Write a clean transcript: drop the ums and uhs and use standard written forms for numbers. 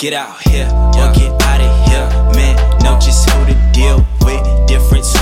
Get out here or get out of here, man. Know just who to deal with. Different